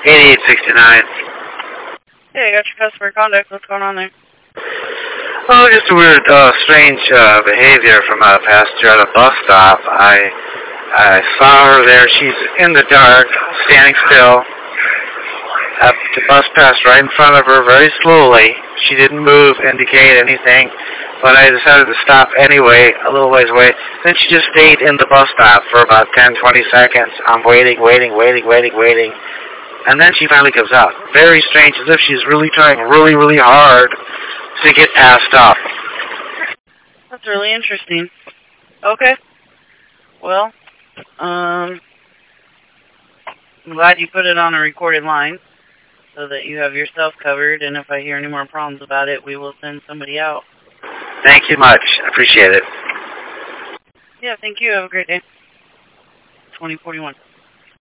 8869. Hey, I got your customer contact. What's going on there? Oh, just a weird, strange behavior from a passenger at a bus stop. I saw her there. She's in the dark, standing still. The bus passed right in front of her very slowly. She didn't move, indicate anything, but I decided to stop anyway, a little ways away. Then she just stayed in the bus stop for about 10, 20 seconds. I'm waiting. And then she finally comes out. Very strange, as if she's really trying really hard to get passed up. That's really interesting. Okay. Well, I'm glad you put it on a recorded line so that you have yourself covered, and if I hear any more problems about it, we will send somebody out. Thank you much. I appreciate it. Yeah, thank you. Have a great day. 2041.